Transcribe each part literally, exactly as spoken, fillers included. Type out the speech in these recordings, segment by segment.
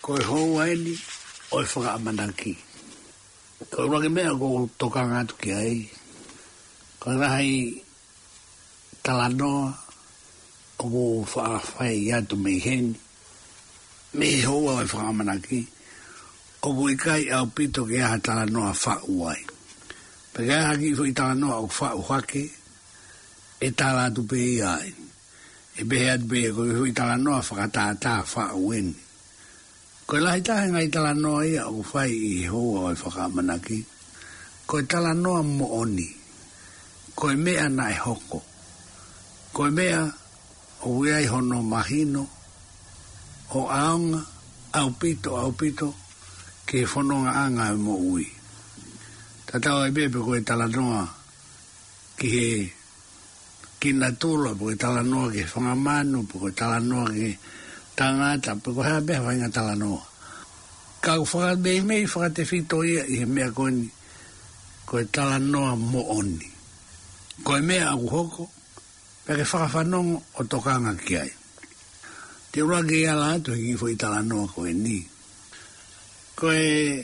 Koe hou aini, oi whakaamanaki. Koe wake mea ko toka ngātu ki ai. Koe rahi talanoa, o ko whaawhai atu mei heni. Me hou oi whakaamanaki. O ko ikai au pito ke aha talanoa whau ai. Peke aha ki fo i talanoa o whau hake, e tala atu pe i ai. E behe atu pe ko i talanoa whakatātā whau eni. Koe lahi tahe ngai talanoa ia o whai i hoa o i whakamanaki. Koe talanoa mo oni. Koe mea na e hoko. Koe mea o wiai hono mahino. O aonga, au pito, au pito, ke whanonga anga e mo ui. Tatau e bebe koe talanoa ki he kina tula, koe talanoa ke whangamanu, koe talanoa ke tangata, peko hea beha wainga talanoa. Kau whakatei mei whakate whito ia i he mea koe ni, koe talanoa mo oni. Koe mea aku hoko, peke whakawhanongo o tokanga ki ai. Te urake ia la atu hiki fo i talanoa koe ni. Koe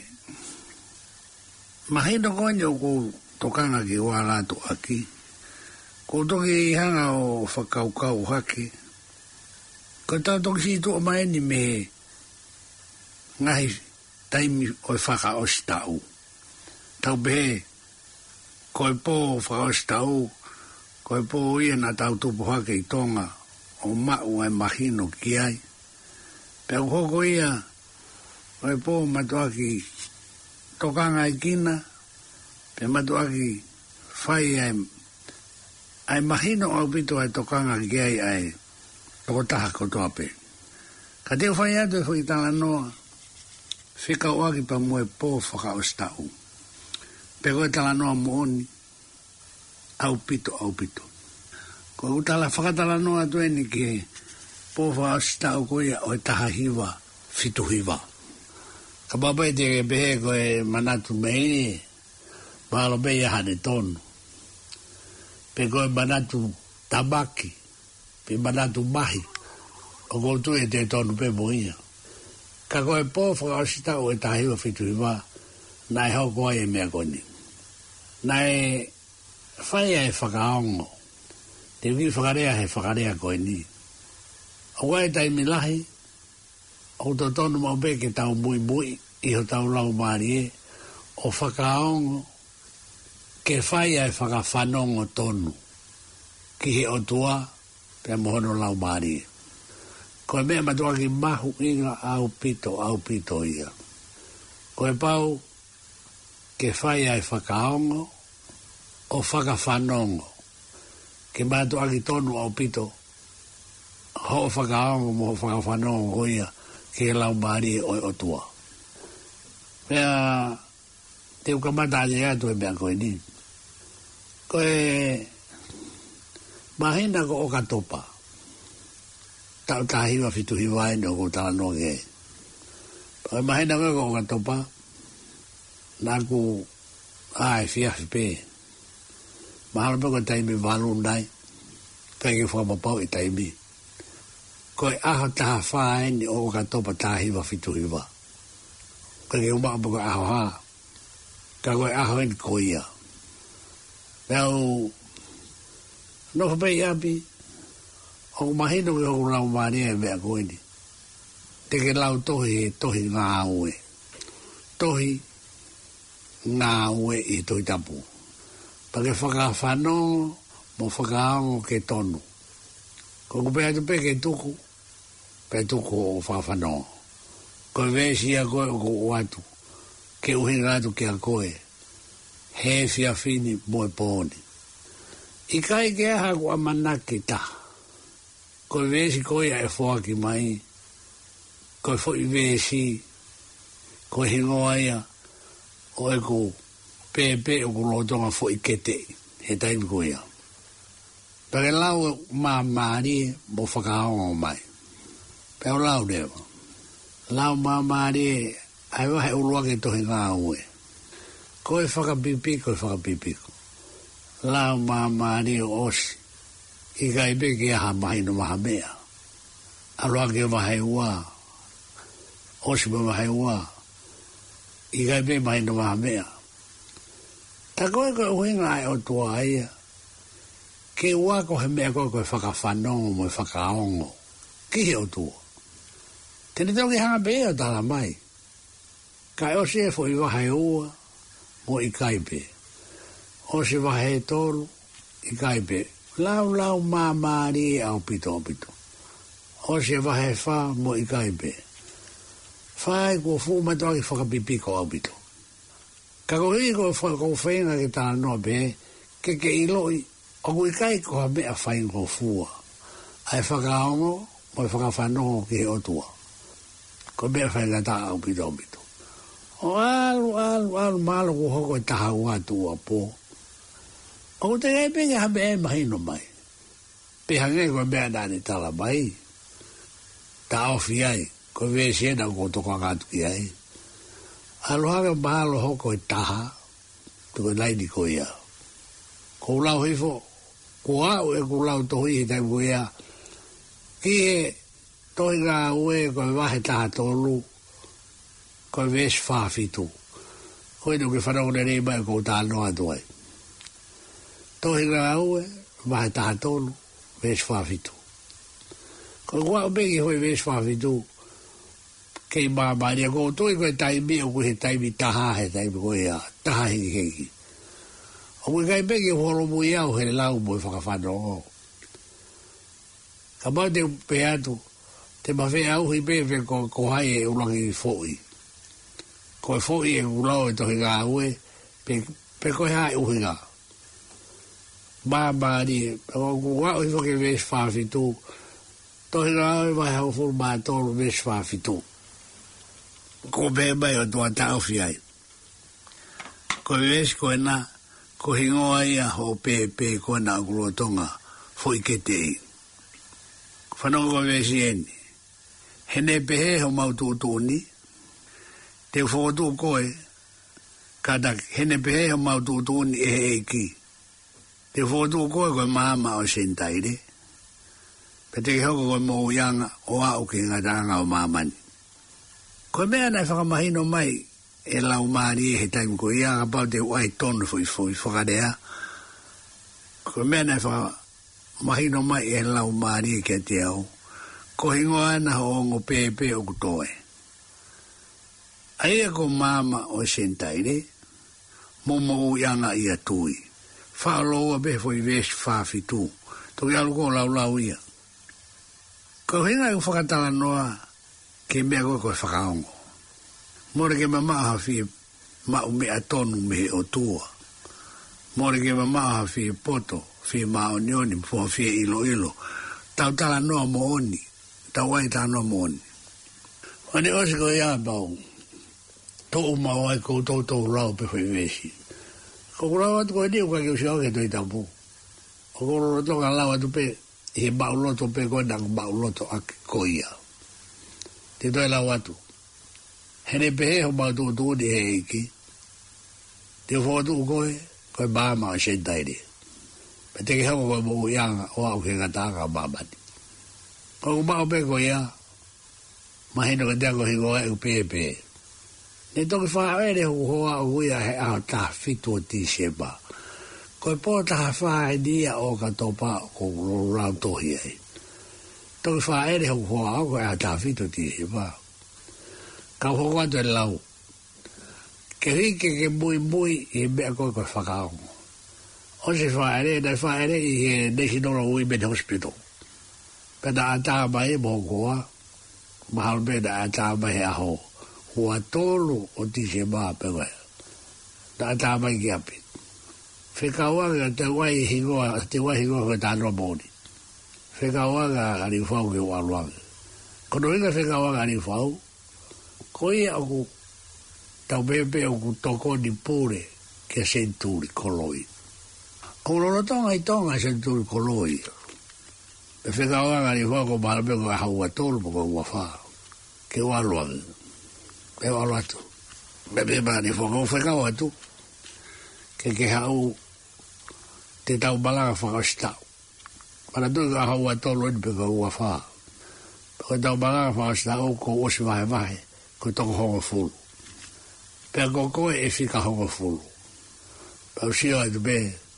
mahino koe ni o ko tokanga ki oa la atu aki. Ko toki i hanga o whakaukau hake. Ko tau toki si tu o mai ni me ngahi taimi o whaka o stau. Tau behe, koe pō whaka o stau, koe pō ia na tau tupu hake i tonga o mau e mahino ki ai. Pea hoko ia, koe pō matuaki tokanga i kina, pea matuaki whai ai, ai mahino au pito ai tokanga ki ai ai, toko taha kotoa pe. Ka teo whai atu e whai talanoa, whika oaki pa mue pō whaka o stau. Pe koe talanoa mooni, au pito, au pito. Koe utala whakatalanoa tu eni ke pō whaka o stau koe o taha hiwa, fitu hiwa. Ka papai te ke pehe koe manatu mei, mahalo bei ahane tonu. Pe koe manatu tabaki, pe manatu mahi, o koutu e te tonu pe moia. Ka koe pō whakaosita o e tahiwa fitu hiwa, nai hau koe e mea koni. Nai whai e whakaongo, te vi whakarea he whakarea koe ni. O koe taimi lahi, o to tonu mau pe ke tau mui mui, i ho tau lau maari e, o whakaongo, ke whai e whakawhanongo tonu, ki he o tua, pe mohono lau maari e. Koe mea matua ki mahu inga au pito, au pito ia. Koe pau, ke whai ai whakaongo, o whakawhanongo. Ke matua ki tonu au pito, ho whakaongo mo whakawhanongo hoia, ke lau maari e oi o tua. Mea, te ukamata aje atu e mea koe ni. Koe, mahina ko o katopa. Tau tahiwa fitu hiwai no ko talanoa ke. Koe mahina ko o katopa. Naku, ai, fiafi pe. Mahalo pe ko taimi valundai. Peke whamapau i taimi. Koe aho taha whae ni o katopa tahiwa fitu hiwa. Koe ke umaka po koe aho haa. Ka koe aho en koia. Nau, no whapei api, o mahino ke hoku lau maania e mea koe ni. Te ke lau tohi he tohi ngā ue. Tohi ngā ue i tohi tapu. Pa ke whakawhano, mo whakaongo ke tonu. Ko ku pēa tu pē ke tuku, pē tuku o whakawhano. Koe vēsia koe o ko watu, ke uhinga atu ke a koe. He fia fini moe pōni. I kai ke aha ku amanake ta. Koe vēsi koe a e whoaki mai. Koe whoi vēsi. Koe hingoa ia. O e ku pēpē o ku lotonga whoi kete. He taimi koe ia. Pake lau mā maari mo whakaongo mai. Peo lau dewa. Lau mā maari ai wahe urua ke tohi ngā ue. Koe whakapipi, koe whakapipiko. Lau mā maari o osi. I kai peke aha mahi no maha mea. Arua ke wahe ua. o si ma hai wa i ga be mai no ma mea ta koe ko uhinga ai o tua ia ke ua ko he mea koe koe whakawhanongo mo i whakaongo ki he o tua tene tau ki hanga bea tala mai kai o se fo i wahe ua mo i kaipe o se wahe tolu i kaipe lau lau ma maari au pito pito o se wahe wha mo i kaipe whae ko fu matua ki whakapipiko au pito ka ko hii ko ko whainga ki tāna noa pe ke ke iloi o kui kai ko ha mea whain ko fua ai whakaongo mo i whakawhanongo ki he o tua ko mea whainga tā au pito au pito o alu alu alu malo ko hoko i taha ua tua po o te gai penge ha mea mahino mai pe hange ko mea nani tala mai ta ofi ai ko vea siena ko toko ngatu ki ai alu hanga malo hoko i taha tuko naini ko ia ko lau hifo ko au e ko lau tohi i tai ko ia ki he tohi ngā ue ko e wahe taha tolu ko e ves whawhitu ko e nuke whanau ne rei mai ko tā noa tuai tohi ngā ue wahe taha tolu ves whawhitu ko kua o pegi hoi ves whawhitu kei māmaria ko toi koe taimi o koe he taimi taha he taimi koe ia taha hingi hingi o koe kai pegi horo mui au he lau mui whakawhanongo ka mau te pe atu te mawhi au hi pe pe ko, ko hai e ulangi fōi koe fōi e ulau e tohi ngā ue pe, pe koe hai uhi ngā māmaria o kua o hi whake ves whawhitu tohi ngā ue vai hau furu mātoro ves whawhitu ko be mai o tua tau fi ai ko ves ko na ko hingo ai a ho pe pe ko na gro tonga foi ke te fa no ko ves yen hene pe he ho mau tu tu ni te fo tu ko e kada hene pe he ho mau tu tu ni e ki te fo tu ko ko mama o sentai de pe te ho ko mo yang o a o ki ngata o mama ni ko mea nai whakamahino mai e lau maari e he taimi ko ia ngapau te wai tonu fui fui whakarea. Ko mea nai whakamahino mai e lau maari e kia te au. Ko hingo ana ho ongo pepe o kutoe. Aia ko mama o sentaire, momo u ianga ia tui. Whaaloa be fui vesi whawhitu. Toki alu ko lau lau ia. Ko hinga i whakatala noa ke mea koe koe whakaongo. More ke mamaha fi mau mea tonu me o tua. More ke mamaha fi poto, fi mao nioni, fua fi ilo ilo. Tau tala noa mo oni, tau wai tala noa mo oni. Wane osi ko ia bau, tōu mau ai kou tōu tōu rau pe whai vesi. Ko rau atu koe niu kake usi auke toi tapu. O koro rotonga lau atu pe, he mau loto pe koe nang mau loto ake ko ia. Te toi lau atu. Hene pehe ho mau tū tū ni he iki. Te whōtu koe, koe māma o sentairi. Me te ke hako koe mō ianga o au ke ngatanga māmani. Koe kumao pe koe ia, mahino ka teko hingo e u pehe pehe. Ne toki wha ere hu hoa o uia he aho tā fitu o ti sepa. Koe pō taha wha e nia o ka topa o rau tohi ai. Toki wha ere hu hoa o koe aho tā fitu o ti sepa. Ka hoko atu e lau. Ke hike ke mui mui i mea koe koe whakaongo. O se wha ere, nei wha ere i he National Women Hospital. Pena a tā mai e mō koa. Mahal pena a tā mai e aho. Hua tolu o ti se maa pewe. Na a tā mai ki api. Whekawanga te wai hingoa, te wai hingoa koe tānoa mōni. Whekawanga ani whau ke waluanga. Kono inga whekawanga ani whau. Ko ia aku tau pepe aku toko ni pure ke senturi koloi. Ko lorotonga i tonga senturi koloi. Me whekawanga ni whako mahalape ko haua tolu mo ko ua wha. Ke waluang. Me walu atu. Me beba ni whako whekawa atu. Ke ke hau te tau malanga whakastau. Mana tui ka haua tolu ni pe ko ua wha. Ko tau malanga whakastau ko osi vahe vahe. ko toko hongo fulu. Pea ko koe e fika hongo fulu. Pau sio ai be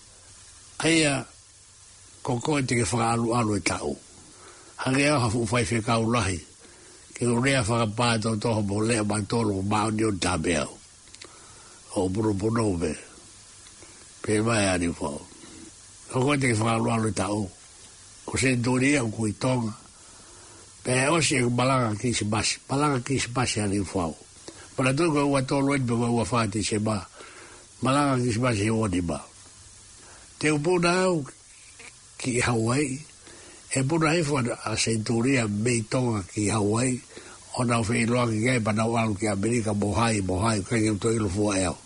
aia ko koe te ke whakaalu alu e tau. Hange au hafu whai whika ulahi. Ke urea whakapātou toho mo lea mai tolo mao ni o tabe au. O buru puno me. Pe mai ani whao. Ko koe te ke whakaalu alu e tau. Ko se ndori au kui tonga. Pe osi e balanga kisi basi. Balanga kisi basi ani whao. Para tu ko ua tolo e pe ko ua whate se ba. Balanga kisi basi e odi ba. Te upuna au ki Hawaii. E puna hefo a Centuria mei tonga ki Hawaii. O nau whi loa ki gai pa nau alu ki Amerika mohai mohai. Kai ke to ilu fua eo.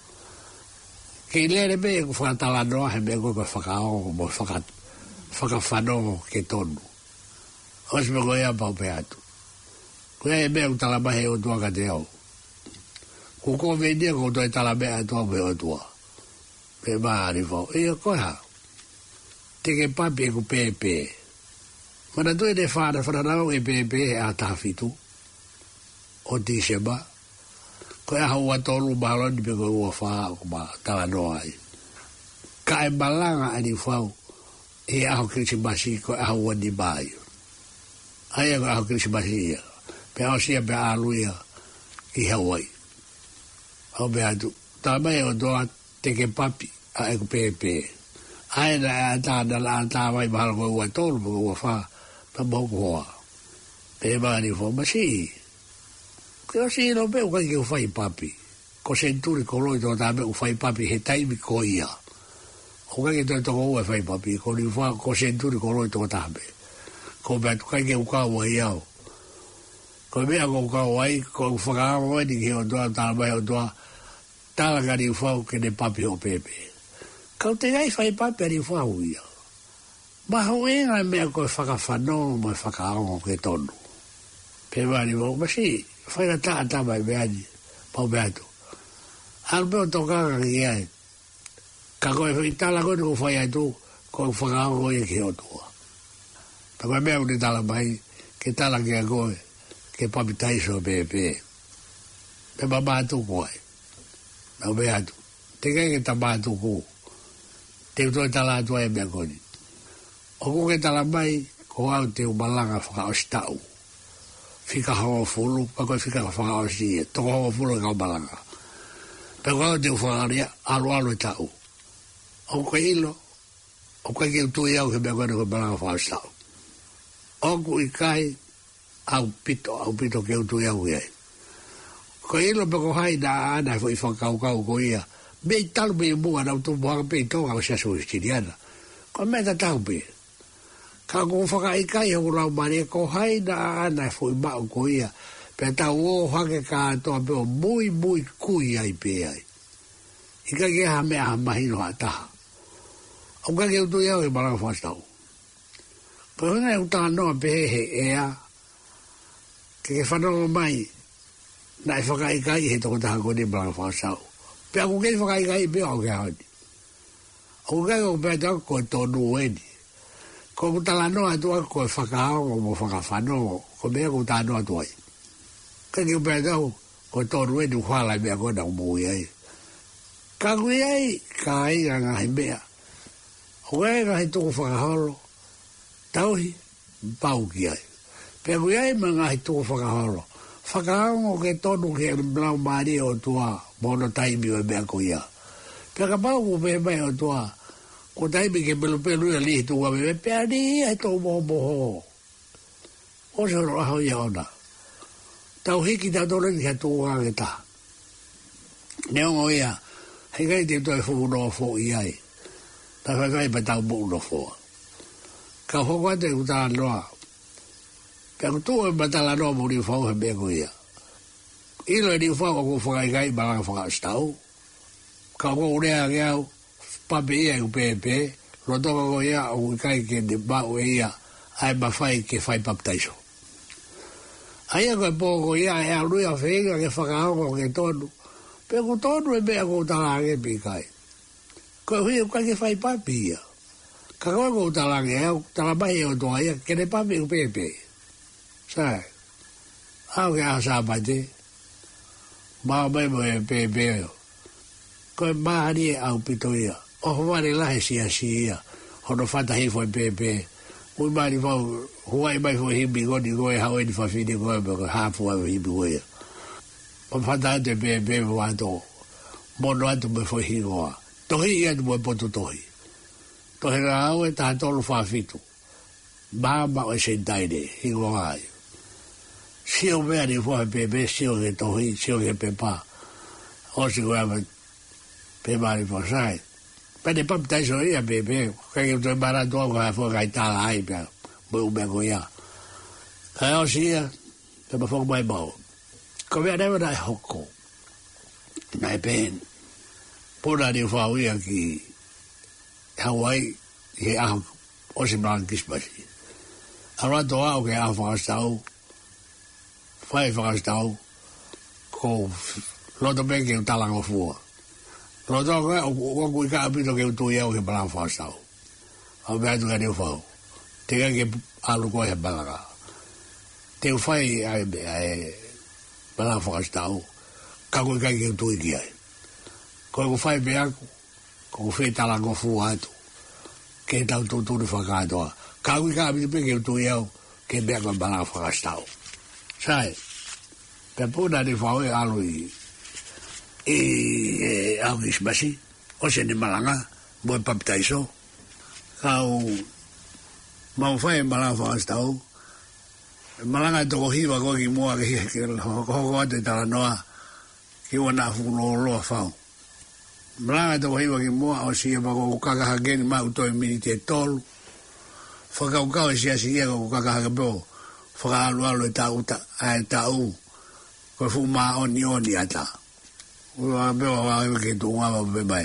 Ki lere me e ku whakatala noa he me koe koe whakaongo mo whakat. Whakawhanongo ke tonu. Osi me koe ea pau pe atu. Koe e mea ku talamahe o tua ka te au. Ku koe vendia ko toi talamahe a tua me o tua. Pe maa ni fau. Ia koe ha. Teke papi e ku pepe. Mana tu e de whana whananau e pepe e a tāwhitu. O December. Ko e hau atolu mahaloni pe koe ua whaa ko ma tala noa ai. Ka e malanga ani whau. E aho Krismasi ko e hau ani mai. Aia ko aho Krismasi ia. Pe ao sia pe aluia ki Hawaii. Au pe atu. Tā mai o doa teke papi a e ku pepe. Aia na e tā na la tā mai mahalo koe ua tolu pe ua whaa. Pa moku hoa. Pe maani whau masi. Ko si no pe ukai ke ufai papi. Ko senturi ko loi tō tāme ufai papi he taimi ko ia. O kai ke toi toko ua fai papi. Ko ni wha ko senturi ko loi tō tāme. Ko mea tu kai ke ukau ai au. Ko mea ko ukau ai. Ko whakaaro ai ni ki o toa tāmai o toa. Tāla ka ni whau ke ne papi o pepe. Kau te gai fai papi a ni whau ia. Maho e ngai mea koe whakawhanongo mo e whakaongo ke tonu. Pe mani mo, masi, whaina taa tamai meani, pau meatu. Al meo tokanga ki ai. Ka koe whi tala koe nuku whai ai tu, koe whakaongo e ki o tua. Pa koe mea uni tala mai, ke tala ki a koe, ke papi taiso pepe. Pe ma mātu koe. Mau meatu. Te kai ke ta mātu ku. Te utoi tala atua e mea koni. O ko ke tala mai, ko au te umalanga whakaostau. Fika hawa fulu, pa koe fika whakaosi e. Toko hawa fulu e ka umalanga. Pe ko au te whakaria, alu alu e tau. O ko ilo, o koe ke utui au ke mea koe ko umalanga whakaostau. O ku i kai, au pito, au pito ke utui au e. Ko ilo pe ko hai na ana i whakaukau ko ia. Mei talu me i mua na utu muhanga pe i tonga o siasu i stiriana. Ko mea ta tau pe. Ka ko whakaikai hau rau mani, ko hai na ana fui mau ko ia. Pe tau o hake ka atoa pe o mui mui kui ai pe ai. Ika ke ha mea ha mahino ha taha. Au ka ke utu iau e maranga whastau. Pe huna e utaha noa pe he he ea. Ke ke whanongo mai. Na e whakaikai he toko taha kone maranga whastau. Pe ako ke whakaikai pe au ke haoni. Au ka ke pe tau ko tonu weni. Ko kutala noa tua ko e whakaongo mo whakawhanongo. Ko mea kutala noa tua i. Ka ki upea tau, ko tonu e nu whala mea kona umui ai. Ka kui ai, ka ai nga ngahi mea. O kai ngahi tuku whakaholo. Tauhi, pau ki ai. Pea kui ai ma ngahi tuku whakaholo. Whakaongo ke tonu ke blau maari o tua, mono taimi o mea ko ia. Pea ka pau ku pe mai o tua, ko taimi ke pelu pelu ia lihi tuwa me pea ni ai tau moho moho. O se ro aho ia ona. Tau hiki tau tole ni ka tuwa ke ta. Neongo ia, hei kai te toi fu no fo i ai. Ta kai kai pa tau mu no fo. Ka hoko ate uta noa. Pea ku tuwa matala noa mu ni fau he mea ko ia. Ilo e ni fau ko whakai kai malanga whakastau. Ka ko urea ke au. Papi ia u pepe, rotoka ko ia o kai ke de bau e ia, ai mawhai ke whai paptaiso. Aia koe pōko ia e aluia whenga ke whakaongo ke tonu, pe ko tonu e mea ko talange pi kai. Koe hui u kai ke whai papi ia. Ka koe ko talange au, talamahi o toa ia, kene papi u pepe. Sai, au ke asa pate, Ma mai mo e pe pe. Ko ma ni au pitoia. O wale la he sia sia. Hono fata he foi pe pe. Ui mai ni fau huai mai foi hibi godi goe hau ni fa fini goe ko ha fo hibi goe. O fata de pe pe wa to. Mono atu me foi higoa. Tohi ia tu mo poto tohi. Tohi ra au e ta tolu fa fitu. Ba ba o se daide higoa. Si o mea ni fua pepe, si o ke tohi, si o ke pepa. O si koe ama pepa ni fua sai. Pene papi taiso ia pepe, kai ke toi mara toa koe fua kai tala ai pia, mo umea ko ia. Kai o si ia, pepa fua mai mau. Ko mea newa nai hoko. Nai pen. Puna ni fua uia ki Hawaii, he aho, o si mara kismasi. Arato au ke aho whakastau, fai whakastau ko loto me ke utalango fua. Loto koe o kui ka apito ke utu iau ke palang whakastau. Au mea tuka niu whau. Te ka ke alu koe he palanga. Te u fai ai palang whakastau ka kui ka ke utu iki ai. Koe ku fai me aku ko ku whi talango fua atu. Ke tau tuturi whakatoa. Ka kui ka apito pe ke utu iau ke mea koe palang whakastau. Sai, pe puna ni whau e alu i e au kismasi, o se ni malanga, mo e papitaiso, kau mau whai e malanga whakastau, malanga e toko hiwa koe ki mua ke hoko ate tala noa, ki wana fulo loa whau. Malanga e toko hiwa ki mua, o si e mako kukakaha geni ma utoi mini te tolu, whakaukau e si asi ia ko kukakaha ke po, whakaalu alu e tau e tau koe fu maa oni oni ata ua bewa wae ke tu ngama pe mai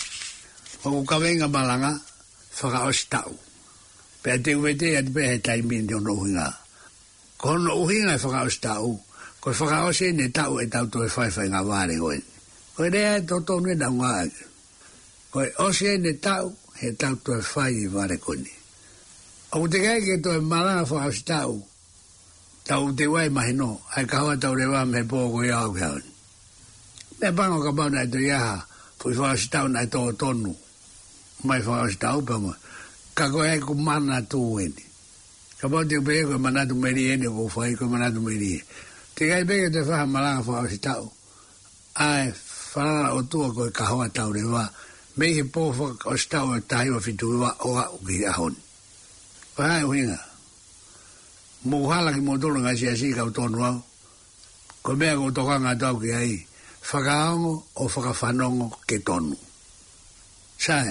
o kawenga malanga whakaosi tau pe te uwete at pe he taimi te ono uhinga ko ono uhinga e whakaosi tau koe whakaosi ne tau e tau to e whai whai ngā wāre koe koe rea e toto nue na ngā koe osi e ne tau he tau to e whai i wāre koni o te kai ke to e malanga whakaosi tau tau te wai mahi no, ai kaua tau rewa me pōko i au kia honi. Me pango ka pau nai to iaha, pui whakasi tau nai tō tonu, mai whakasi tau pa mo, ka koe ai ku mana tū eni. Ka pau te upe e koe manatu meri eni o whai koe manatu meri e. Te kai peke te whaha malanga whakasi tau, ai whalala o tua koe kaua tau rewa, me he pō whakasi tau e tahi wa fitu iwa o au ki a honi. Wahai uhinga. Mo hala ki mo tolo ngasi asi ka utonu au. Ko mea ko toka ngā tau ki ai. Whakaongo o whakawhanongo ke tonu. Sae.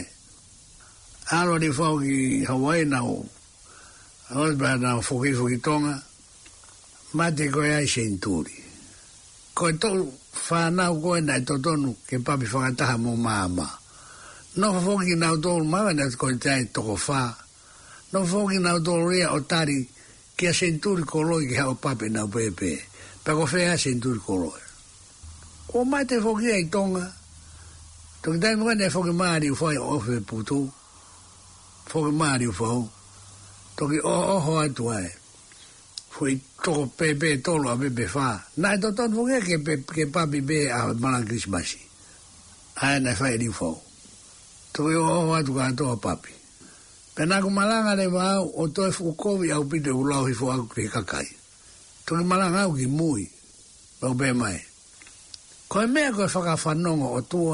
Alo ni whau ki Hawaii na o. Osba na o whuki whuki tonga. Mate koe ai senturi. Koe tolu whanau koe nai to tonu ke papi whakataha mo maama. No whuki nau tolu mawa na koe tai toko wha. No whuki nau tolu ria o tari kia senturi koloi ki hao pape na pepe. Pako whea senturi koloi. O mai te whoki ai tonga. Toki tai mga ne whoki maari u whai ofe putu. Whoki maari u whau. Toki o oho atu ai. Fui toko pepe tolo a pepe wha. Nai to ton whoki ke, ke papi be a malang krismasi. Ai nai whai ni whau. Toki o oho atu ka toa papi. Pena ku malanga le wau o toi fukovi au pite ulau hi fuaku ke kakai. Toki malanga au ki mui. Pau pe mai. Koe mea koe whakawhanongo o tua.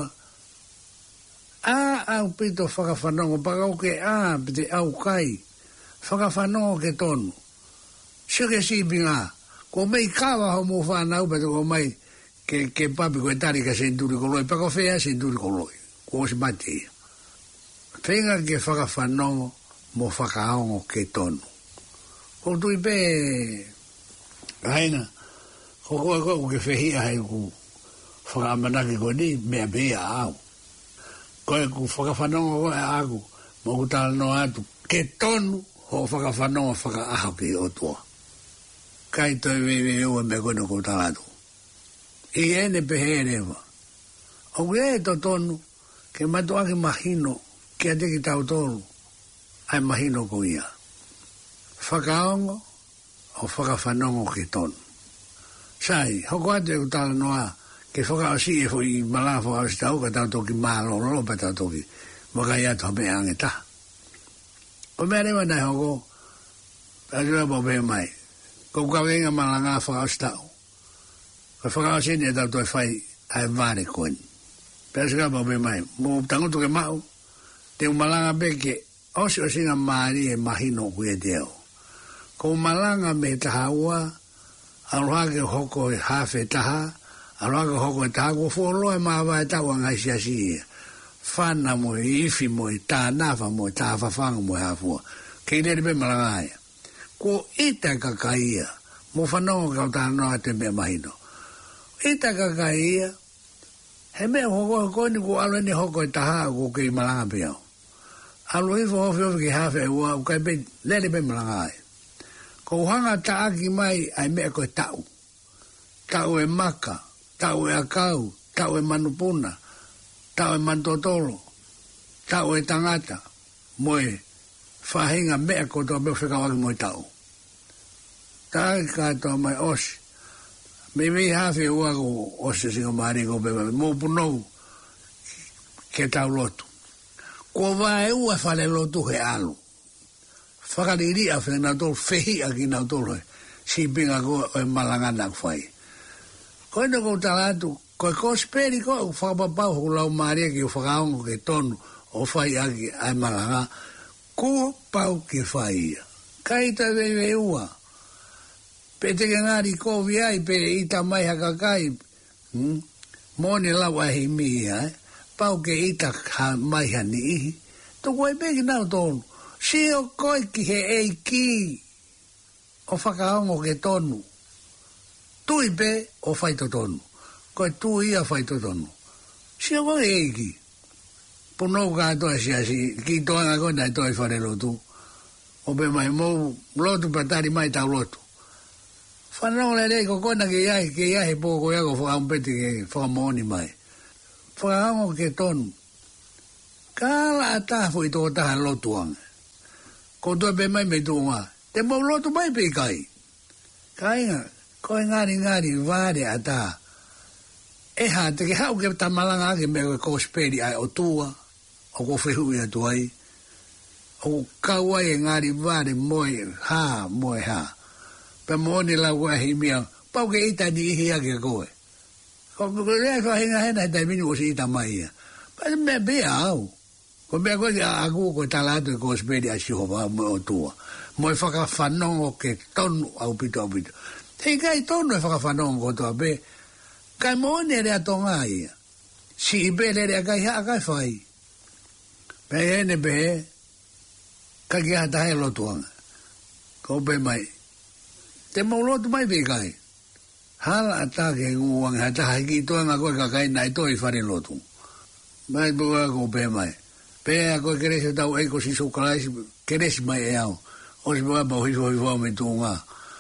A au pito whakawhanongo pakau ke a pite au kai. Whakawhanongo ke tonu. Sio ke sipi ngā. Ko mei kawa ho mo whanau pete ko mai ke, ke papi koe tari ka senturi koloi. Pakau whea senturi koloi. Ko si mati ia. Whenga ke whakawhanongo mo whakaongo ke tonu. Ko tui pe haina, ko koe koe ke whehia hei ku whakamanaki ko ni mea pia au. Koe ku whakawhanongo koe aku mo ku tala no atu ke tonu ho whakawhanongo whakaaho ki o tua. Kai toi wewe ua me koe no ku tala atu. I ene pehe rewa. O ke e to tonu ke matuaki mahino kia teki tau tolu, ai mahino ko ia. Whakaongo o whakawhanongo ke tonu. Sai, hoko ate u tala noa, ke whakaosi e fo i malanga whakaosi tau ka tau toki mālolo pa tau toki wakai atu hape angeta. O mea rewa nai hoko, ajua po pe mai, ko kawenga malanga whakaosi tau. Ka whakaosi ni e tau toi whai ai vare koen. Pea sika po pe mai, mo tangoto ke mau, te umalanga beke, osi o singa maari e mahino kuia teo. Ko umalanga me tahaua, aroha ke hoko e hafe taha, aroha ke hoko e taha, ko fuolo e mawa e tau angai siasi e. Whana mo e ifi mo e tā nafa mo e tā whawhanga mo e hafua. Kei nere pe malanga aia. Ko ita kakaia, mo whanonga kau tā noa te mea mahino. Ita kakaia, he mea hoko e koini ko alo ni hoko e taha ko kei malanga pe au. Alo ifo hofi hofi ki hafe e ua, ukai pe nere pe malanga aia. Ko hanga taaki mai ai mea koe tau. Tau e maka, tau e akau, tau e manupuna, tau e mantotolo, tau e tangata, moe whahinga mea ko toa mea whekawaki moe tau. Taaki katoa mai osi. Me mei hafi ua ko osi singa maari ko pepa, mo punou ke tau lotu. Ko vae ua whale lotu he alu. Whakariri a whenau tolu, whehi a ki nau tolu he. Si pinga ko e malangana kwhai. Ko ino ko talatu, ko e kosperi ko u whakapapau hu lau maria ki u whakaongo ke tonu o whai a ki ai malanga. Ko pau ki whai ia. Kaita vei ua. Pe te ngari ko viai pe ita mai hakakai. Hmm? Mone lau a hi mi ia. Pau ke ita mai hani ihi. Toko e peki nau tonu. Si o koe ki he ei ki o whakaongo ke tonu. Tui pe o whaito tonu. Koe tui a whaito tonu. Si o koe ei ki. Punou katoa si asi. Ki toanga koe nai toi whare lotu. O pe mai mou lotu patari mai tau lotu. Whanau le rei ko kona ke iahi ke iahi po ko iago whakampeti ke whakamoni mai. Whakaongo ke tonu. Kala atafu i tō taha lotuanga. Ko toa pe mai me tōnga, te mau lotu mai pe kai. Kai nga, koe ngari ngari vare a tā. E ha, te ke hau ke tamalanga ake me koe kosperi ai o tua, o ko whehui atu ai. O kau ai e ngari vare moe ha, moe ha. Pe mooni lau koe hi mia, pau ke ita ni ihi ake koe. Ko rea koe hinga hena he tai minu o si ita mai ia. Pa me bea au. Ko mea koe a aku ko talatu e kosperi a Jehova mo o tua. Mo e whakawhanongo ke tonu au pito au pito. Hei kai tonu e whakawhanongo ko toa pe. Kai moone rea tonga ia. Si i pe le rea kai haa kai whai. Pe hene pe he. Kai ki hata hei lotuanga. Ko pe mai. Te mau lotu mai pe kai. Hala ata ke nguang hata hai ki toanga koe kakai nai toi whare lotu. Mai bua ko pe mai. Pea koe keresi tau eiko si sukalaisi, keresi mai e au. O si mga pau hiso hiso me tūngā.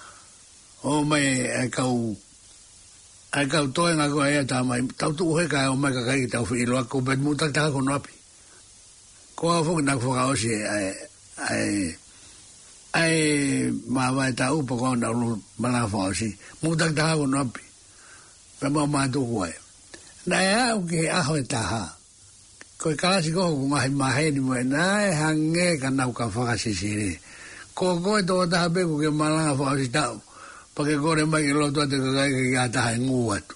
O mai e kau, e kau toenga koe ea tā mai, tau tuu heka e o mai kakai ki tau whiiloa, ko pet mūtak taka kono api. Ko au fuki nak whakaosi e, e, e, maa vai tā upa kua na ulu malanga whakaosi, mūtak taka kono api. Pea mau mātu koe. Na e au ki he aho e taha. Ko kalasi ko ko ngahi maheni mo na hange ka nau ka whakasisire. Ko koe tō taha peku ke malanga whakasi tau. Pake kore mai ke lotu ate ka kai ke kia taha e ngu atu.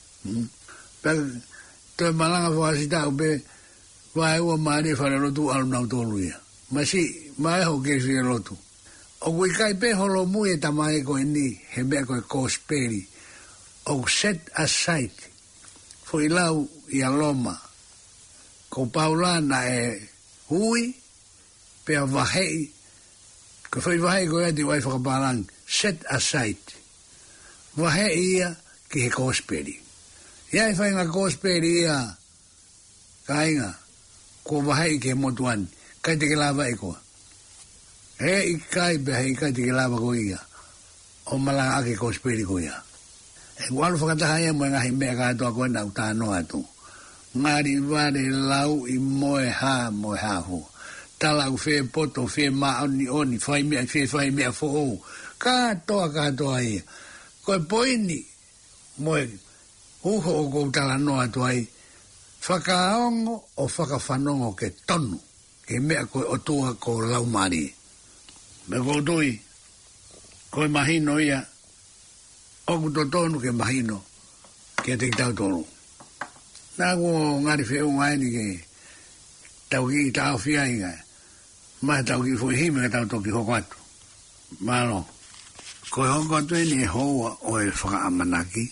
Pake tō malanga whakasi tau pe wae ua maari whare lotu alu nau tōlu ia. Masi, mai ho ke si e lotu. O kui kai pe holo mui e tamai koe ni he mea koe kosperi. O set aside. Fo ilau i aloma. Ko Paulana e hui, pea vahei, ko whai vahei ko ea di wai whakaparang, set aside. Vahei ia ki he kosperi. Iai whai ngā kosperi ia, ka inga, ko vahei ki he motuani, kai te ke lava e koa. He i kai pe hei kai te ke lava ko ia, o malanga ake kosperi ko ia. E walu whakataha ia mo ngahi mea kātoa koe nau tā noa tu. Ngari vare lau i moe ha moe ha ho. Talau whe poto, whe maa oni oni, whai mea, whe whai mea fo o. Katoa katoa ia. Koe poini moe uho o kou tala noa tuai, whakaongo o whakawhanongo ke tonu, ke mea koe o tua ko laumari. Me kou tui, koe mahino ia, oku to tonu ke mahino, ke te tau tonu. Nā kua ngari wheu ngai ni ke tau ki tau whia inga, mai tau ki fui hime ka tau toki hoko atu. Malo, koe hoko atu e ni e hoa o e whakaamanaki,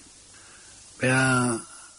pea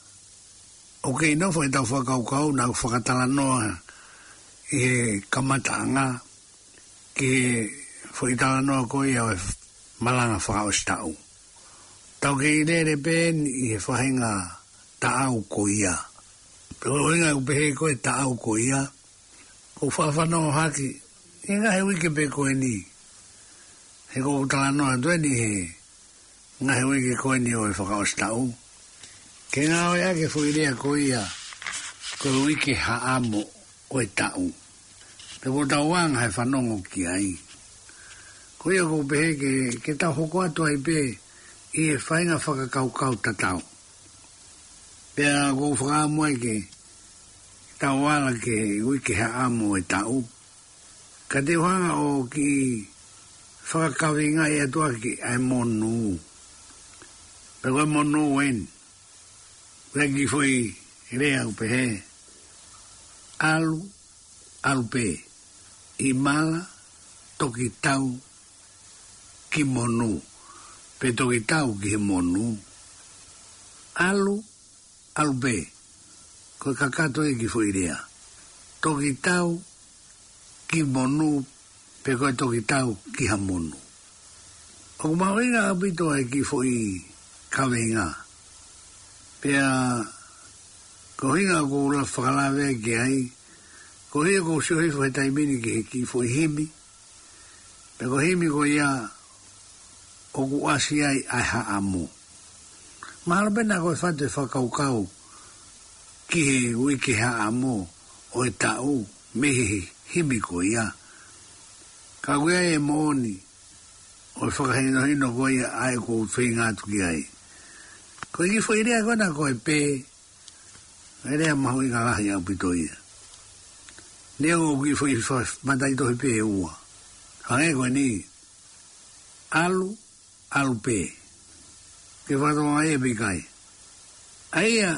o kei no fo e tau whakaukau na whakatala noa i he kamataanga ki fo i tala noa koe au e malanga whakaostau. Tau kei rere pen i he whahinga taau ko ia. Pero inga upehe koe taau ko ia, ko whawhanau haki, inga he wike pe koe ni. He ko utala noa tue ni he, nga he wike koe ni o e whakaostau. Ke ngā oe ake whuirea ko ia, ko wike haamo o e tau. Pe ko tau wanga he whanongo ki ai. Ko ia ko pehe ke, ke tau hoko atu ai pe, i e whainga whakakaukau tatau. Pea ko whakaamo ai ke, tau wala ke wike haamo o e tau. Ka te wanga o ki whakakawinga i atua ki ai monu. Pe koe monu wen. Regi foi rea upehe, alu, alupe, imala, toki tau, ki monu, pe toki tau ki monu, alu, alupe, koe kakato e ki foi rea, toki tau, ki monu, pe koe toki tau ki ha monu. O mahoinga apito e ki foi kawenga, pea ko hinga ko la whakalawe ki ai, ko hinga ko siohifo he taimini ki he ki fo himi, pe ko himi ko ia o ku asi ai ai haamu. Mahalo pena ko e whatu e whakaukau ki he wiki haamu o e tau mehi himi ko ia. Ka kuia e mooni o e whakahino hino ko ia ai ko whaingatu ki ai. Ko i fo irea kona ko e pe, irea mahu i ngalahi au pito ia. Nea ko ki fo i fo matai tohi pe e ua. Hange ko ni, alu, alu pe. Ke whatonga e pe kai. Aia,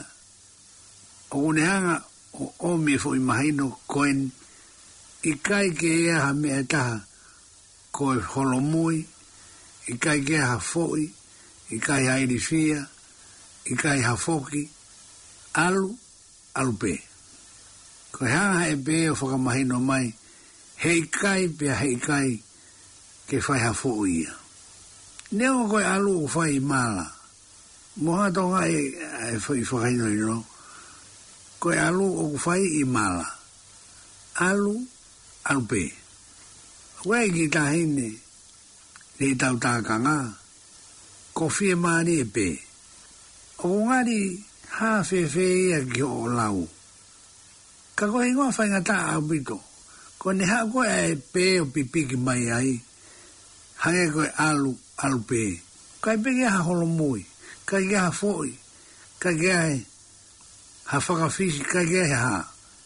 o kunehanga o omi fo i mahino koen, i kai ke ea ha mea taha ko e holomui, i kai ke ea ha foi, i kai ha irifia, i kai hafoki, alu, alupe. Ko hanga e pe o whakamahino mai, hei kai pia hei kai ke whai hafo ia. Neo koe alu o whai mala, moha tonga e, e whai whakaino ino, koe alu o whai i mala, alu, alupe. Wai ki tahine, ni tau tākanga, ko fie maari e pe. O ngari ha fe fe ia ki o lau. Ka koe ingoa whainga tā au pito. Ko ne ha koe e pe o pipiki mai ai. Hange koe alu, alu pe. Kai peke ha holomui. Kai ke ha foi. Kai ke ha whakawhisi. Kai ke ha.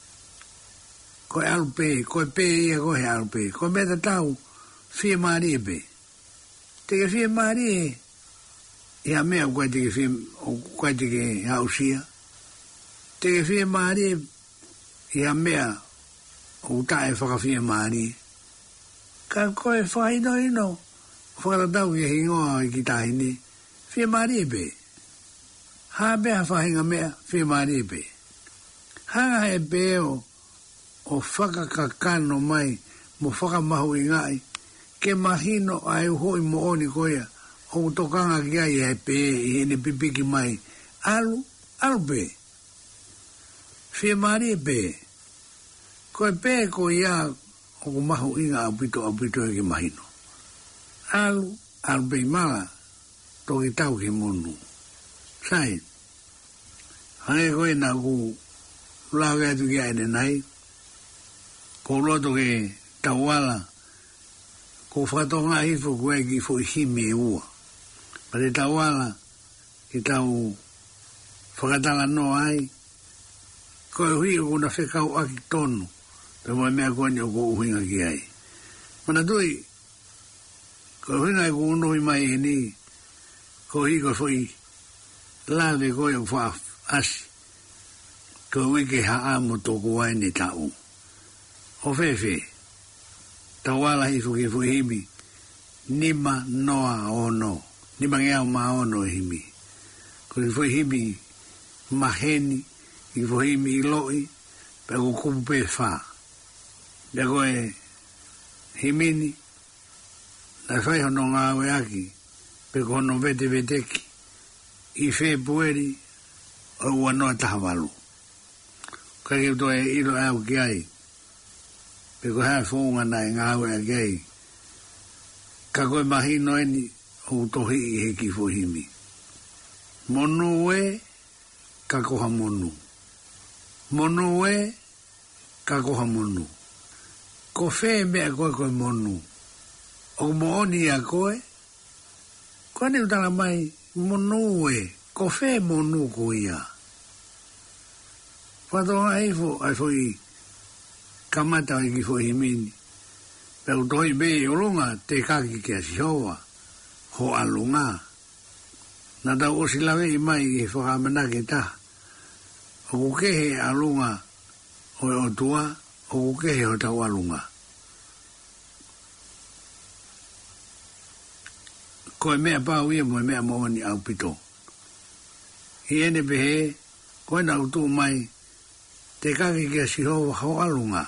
Koe alu pe. Koe pe ia koe alu pe. Koe meta tau fie maari e pe. Teke fie maari e. Ia mea koe teke fie, koe teke hausia. Teke fie maari, ia mea o tae whakawhia maari. Ka koe whaino ino, whakaratau ki hingoa i ki tahine, fie maari e pe. Ha mea whahinga mea, fie maari e pe. Hanga e pe o, o whakakakano mai, mo whakamahu i ngai, ke mahino ai hoi mo oni koea, o tokanga ki ai e pe i ene pipiki mai, alu, alu pe. Fie maari e pe. Ko e pe ko ia o ku mahu inga apito apito e ki mahino. Alu, alu pe mala, toki tau ki monu. Sai, hange koe na ku lau e atu ki aene nai, ko loto ke tauala, ko whatonga hifo koe ki fo himi e ua. Pare tauala ki tau whakatala no ai, koe hui o kuna whekau aki tonu, pe moi mea koe o ko uhinga ki ai. Mana tui, koe uhinga i ko unohi mai e ni, koe hi koe fui, lawe koe o wha asi, koe wike haa mo toko wai ni tau. O fefe, tawala hi fuki fui himi, nima noa ono, nima ngeau ma ono himi. Koe fui himi, maheni, i fui himi i loi, pe ko kupu pe wha. Pe koe himini, na whai hono ngā awe aki, pe ko hono vete veteki, i whē pueri, o ua noa tahawalu. Kai ke toi iro au ki ai, pe ko hea whonga nai ngā awe aki ai, ka koe mahino eni, o tohi i heki fuhimi. Monu e, ka koha monu. Monu e, ka koha monu. Ko whē mea koe koe monu. O mo oni a koe, koe ni utala mai, monu e, ko whē monu ko ia. Whatoa eifo, ai fui, kamata i ki fuhimini. Pero toi be olunga te kaki ke asihoa, ho alunga. Na tau o silawe i mai ke whakamanake ta. O kukehe alunga o o tua, o kukehe o tau alunga. Koe mea pāu ia moe mea moani au pito. I ene pehe, koe na utu mai, te kaki ke asihoa ho alunga.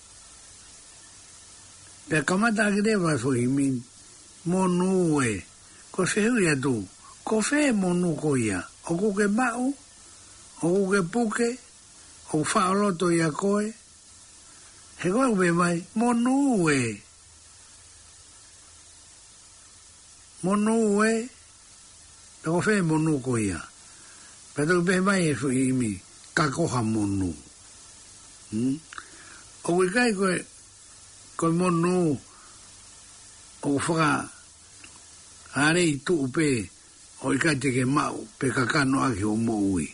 Pe kamata ki rewa fo himin, monu e, ko whehu ia tu, ko whe monu ko ia, o kuke mau, o kuke puke, o whaoloto ia koe, he koe upe mai, monu e, monu e, pe ko whe monu ko ia, pe tu upe mai e fo himi, ka koha monu. Hmm? O wikai koe, koe monu o whaka are i tu upe o i kai teke mau pe kakano aki o mo ui.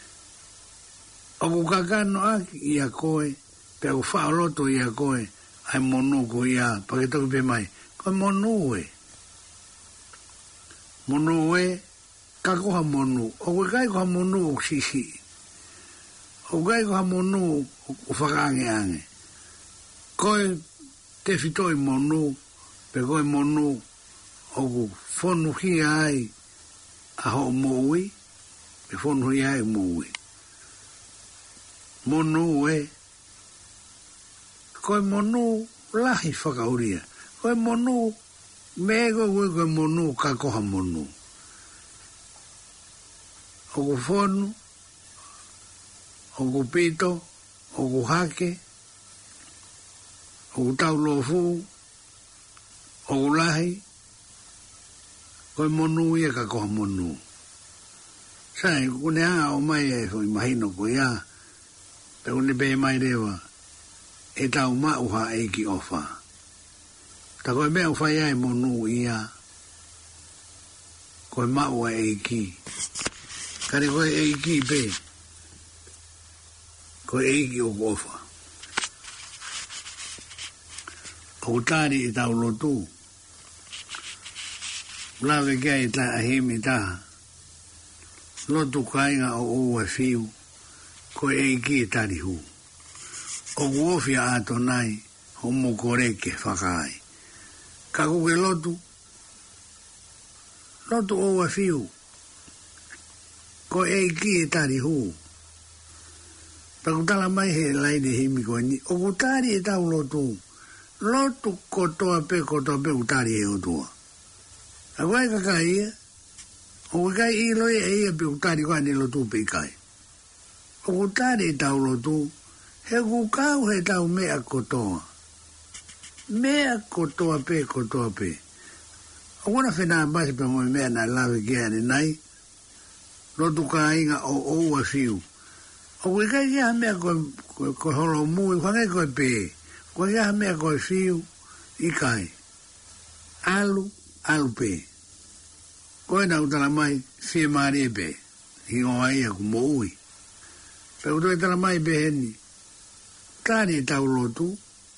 O ku kakano aki i a koe pe o whaoloto i a koe ai monu ko i a paketoki pe mai. Koe monu e. Monu e kakoha monu. O ku kai koha monu o sisi. O kai koha monu o whakaange ange. Koe te fitoi monu, pe koe monu, o ku whonu hi ai, a ho moui, pe whonu hi ai moui. Monu e, koe monu lahi whakauria. Koe monu, me koe koe koe monu, ka koha monu. O ku whonu, o ku pito, o ku hake, o tau lofu, o lahi, koe monu ia ka koha monu. Sai, kune haa o mai e fo imahino ko ia, pe kune pe mai rewa, e tau mauha e ki ofa. Ta koe mea ufa ia e monu ia, koe maua e ki. Kare koe e ki pe, koe e ki o ofa. O tari i tau lotu. Lawe kia i ta ahimi taha. Lotu kainga o ua fiu. Ko e ki i tari hu. O kuofia ato nai. Ho mo koreke whakai. Ka kuke lotu. Lotu o ua fiu. Ko e ki i tari hu. Pakutala mai he laine himi koe ni. O kutari i tau lotu. Lotu kotoa pe kotoa pe utari e utua. A koe kakai ia. O kai i loi e ia pe utari koe ni lotu pe kai. O utari e tau lotu. He kukau he tau mea kotoa. Mea kotoa pe kotoa pe. O kona whenaa basi pe moe mea na lawe kia ni nai. Lotu ka inga o oua fiu. O koe kai kia mea koe holo mui. Kwangai koe pe. Koe ia mea koe fiu, i kai. Alu, alu pe. Koe na utala mai, fie maari e pe. hi o ai ku mo ui pe o te tala mai beheni tari tau lotu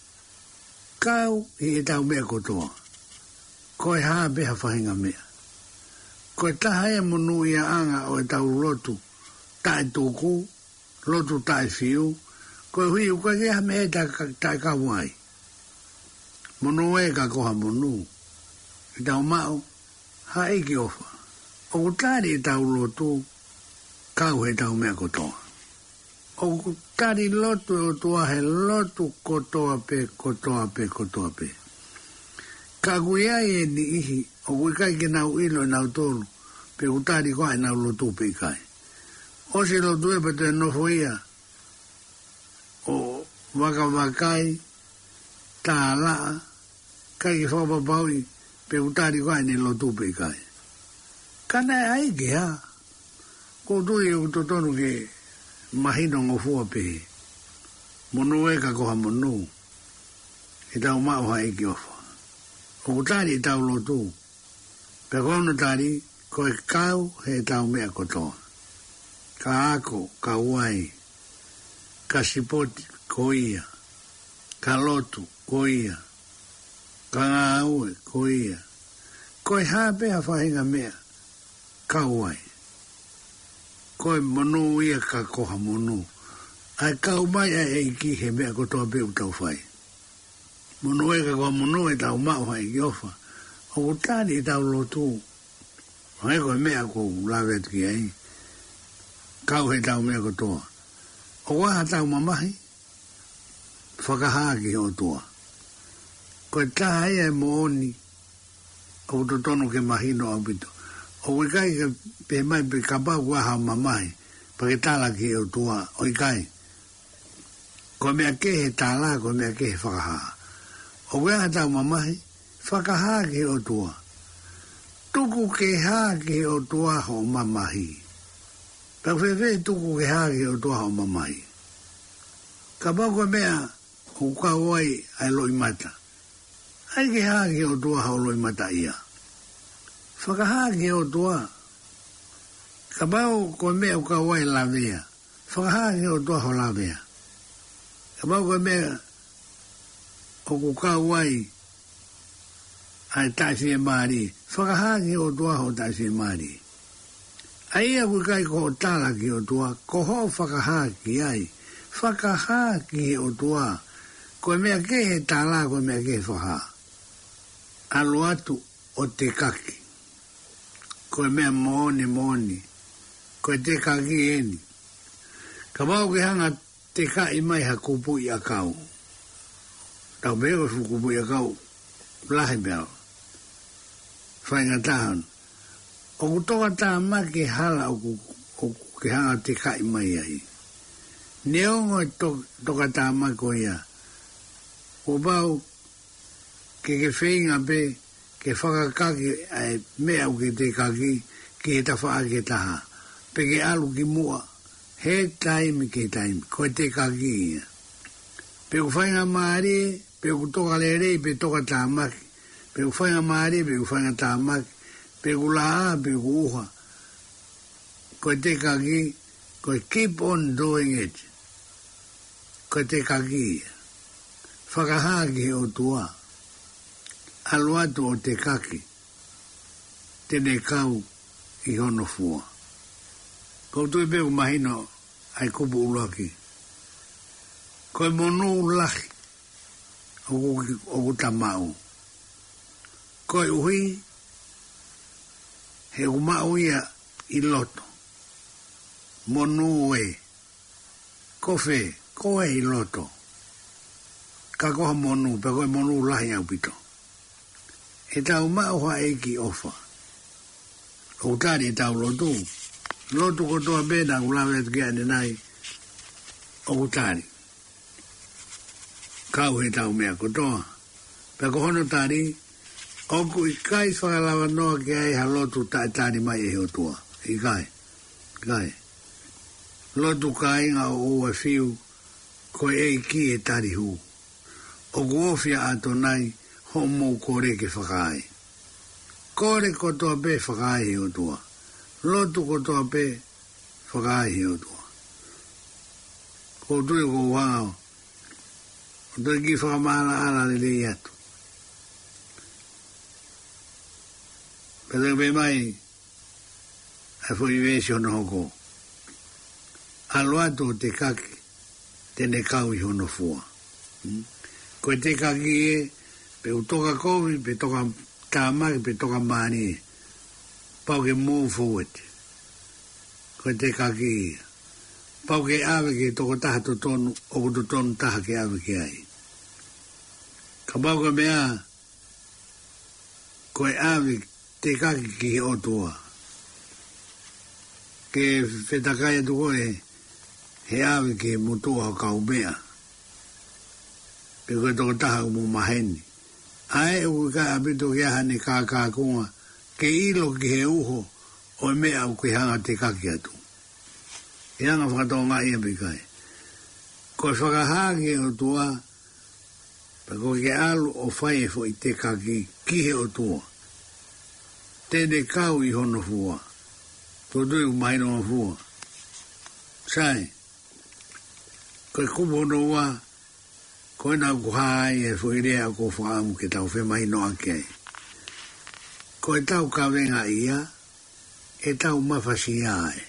kau i e tau mea kotoa ko e haa beha whahinga mea ko e taha e monu ia anga o e tau lotu tae tōku lotu tae whiu ko e hui uka kea me e tae kawai monu e ka koha monu i tau mao ha e ki ofa o tari e tau lotu kau he tau mea kotoa o tari lotu o tua he lotu kotoa pe kotoa pe kotoa pe ka kuia e ni ihi o kui kai ke nau ilo e nau tolu pe utari koa e nau lotu pe kai o se lotu e pete nofo ia o waka wakai tā laa kai ke whapapaui pe utari koa e ni lotu pe kai kana e ai ke ha ko tui e utotonu ke mahino ngofua pe monu e ka koha monu e tau mao ha e ki ofa o utari e tau lotu pe kono tari ko e kau he tau mea kotoa ka ako ka uai ka sipoti ko ia ka lotu ko ia ka ngāue ko ia ko e hape ha whahinga mea ka uai ko e monu ia ka koha monu ai kau mai ai e ki he mea kotoa pe utau whai monu e ka koha monu e tau mao hai ki ofa o utari e tau lotu hai ko e mea ko lawe ki ai kau he tau mea kotoa o waha tau mamahi whakahaa ki o tua ko e taha ia e mooni o utotonu ke mahino au pito o ikai ke pe mai pe kapau waha mamahi pa ke tala ki o tua o ikai ko mea ke he tala ko mea ke he whakahaa o waha tau mamahi whakahaa ki o tua tuku ke haa ki o tua ho mamahi pa whewhe tuku ke haa ki o tua ho mamahi kapau ko mea o kawai ai loi mata ai ke haa ki o tua ho loi mata ia whakahaa ki o tua ka bau ko mea o ka wai la vea whakahaa ki o tua ho la vea ka bau ko mea o ku ka wai ai taisi e maari whakahaa ki o tua ho taisi e maari ai a ku kai ko tala ki o tua ko ho whakahaa ki ai whakahaa ki o tua ko mea ke he tala ko mea ke he whakaa alu atu o te kaki ko mea mooni mooni ko te kaki eni ka mau ke hanga te kai mai ha kupu i a kau tau mea ko kupu i a kau lahi mea whainga tahan o kutoka taha ma ke hala o ke hanga te kai mai ai neongo to, toka taha ma ko ia o bau ke ke whainga pe ke whakakaki ai mea o ke te kaki ke he tawha ke taha pe ke alu ki mua he taimi ke taimi ko te kaki ia pe ku whainga maari pe ku toka lere pe toka tāmaki pe ku whainga maari pe ku whainga tāmaki pe ku laa pe ku uha ko te kaki ko keep on doing it ko te kaki ia whakahaki o tua alu atu o te kaki tene kau i hono fua. Koutu i pēku mahino ai kupu ulaki. Koe monu ulahi o ku tamau. Koe uhi he umau ia i loto. Monu e. Kofe, koe i loto. Ka koha monu, pe koe monu ulahi au pito. E tau mau ha eki ofa. O tari e tau lotu. Lotu kotoa pēna kulawe atu kia ane nai. O tari. Kau he tau mea kotoa. Pe kohono tari. Oku i kai whakalawa noa ki ai ha lotu tai tari mai e hotua. I kai. Kai. Lotu kai ngā o ua whiu. Koe e ki e tari hu. Oku ofia ato nai. Homo kore ke whakai. Kore kotoa pe whakai e hotua. Lotu kotoa pe whakaahi o tua. Ko tui ko wangao. O tui ki whakamala ala le le atu. Pētai me mai, ai fwoi vesi ono hoko. Alo atu te kaki, tene kau i hono fua. Ko te kaki e, pe utoka kovi, pe toka tāmaki, pe toka mani e. Pau ke move forward. Ko te kaki e. Pau ke awe ke toko taha to tonu, o to tonu taha ke awe ke ai. Ka pau ka mea, ko e awe te kaki ki he otua. Ke whetakai atu koe, he awe ke mutua o kau mea. Pe koe toko taha umu maheni. Ae u ka apito ke ahane kā kā kunga, ke ilo ki he uho, o mea u ke hanga te kaki atu. E anga whakatoa ngā ia pikai. Koe whakahāke o tua, pa koe ke alu o whai e fo i te kaki ki he o tua. Tene kau i hono fua. Tō tui u maino o fua. Sai, koe kupo no wa, koe nā kuhai e fo i rea ko whaamu ke tau whe maino ake. Koe tau ka venga ia, e tau mawhasi ai.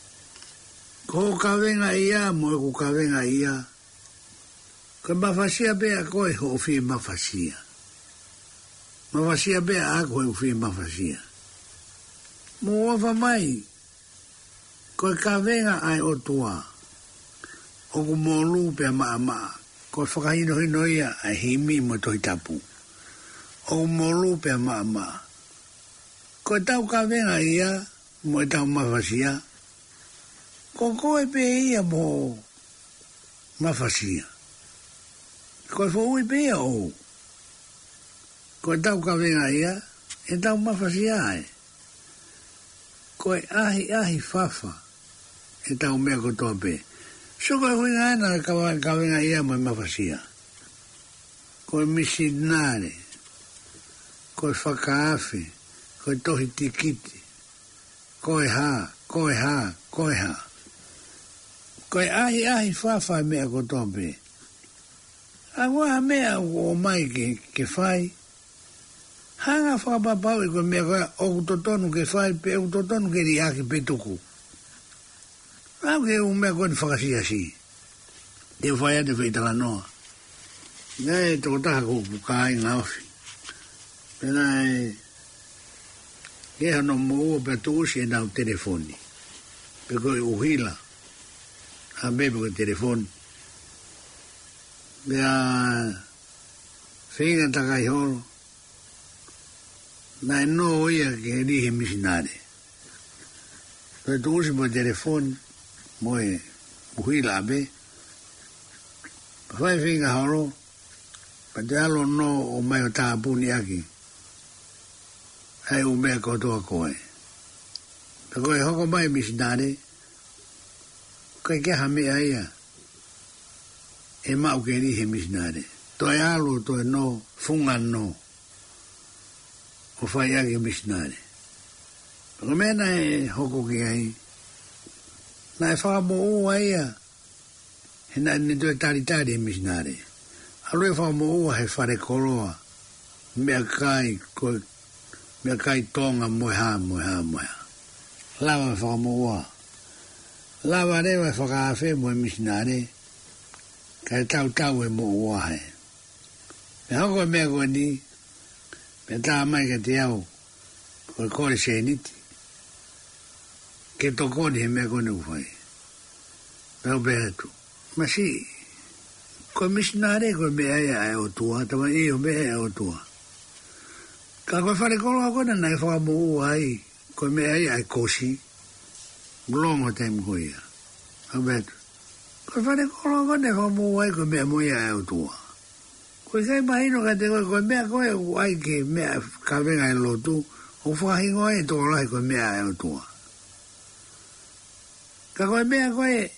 Ko ka venga ia, mo e ku ka venga ia. Ko mawhasia bea koe ho o whi mawhasia. Mawhasia bea a koe o whi mawhasia. Mo wafa mai, koe ka venga ai o tua. O ku mō lūpea maa maa. Koe whakahino hino ia ai himi mo tohi tapu. O ku mō lūpea maa maa. Koe tau ka venga ia, mo e tau mawhasia. Ko koe pe ia mo mawhasia. Koe fōui pe ia o. Koe tau ka venga ia, e tau mawhasia ai. Koe ahi ahi whawha, e tau mea kotoa pe. So koe hui ngana ka venga ia mo mawhasia. Koe misi nare. Koe whakaafe. Koe tohi tikiti. Koe ha, koe ha, koe ha. Koe ahi ahi whawha mea kotoa pe. A waha mea o mai ke, ke whai. Hanga whakapapau e koe mea koe o kutotonu ke whai pe o kutotonu ke riaki pe tuku. Au ke o mea koe ni whakasia si. Te whai ate whaitala noa. Ngai toko taha ko pukai ngā ofi. Pena e... Ke hano mo ua pe tuusi e nau telefoni. Pe koe uhila. A bebe koe telefoni. Pea... Whinga takai horo. Nai no ia ke rihe misinare. Pe tuusi po telefoni. Moe uhila be. Whai whinga horo. Pa te alo no o mai o tāpuni aki. Ai o mea kotoa koe. Pa koe hoko mai misinare. Koe ke hamea ia. E mau ke rihe misinare. Toi alo toi no, funga no. O whai aki misinare. Pa koe mea nai hoko ki ai. Nai whakamo ua ia. He nai ne toi tari tari e misinare. Alue whakamo ua he whare koroa. Mea kai koe. Mea kai tonga moe ha, moe ha, moe ha. Lawa whakamo ua. Lawa rewa whakaafe moe misinare. Kai tau tau e mo ua he. Me hoko e mea koe ni. Me tā mai ka te au. Koe kore se niti. Ke tokoni he mea koe ni uwhai. Me o beha tu. Ma si. Koe misinare koe mea ea e o tua. Tama i o mea e o tua. Ka koe whare koroa koe nai whakamo ua ai. Koe mea ea e kosi. Glongo taim koe ia. O beha tu. Koe whare koroa koe nai whakamo ua ai koe mea mo ea e o tua. Koe kai mahino ka te koe koe mea koe ai ke mea ka venga e lotu. O whahingo e tō lai koe mea e o tua. Ka koe mea koe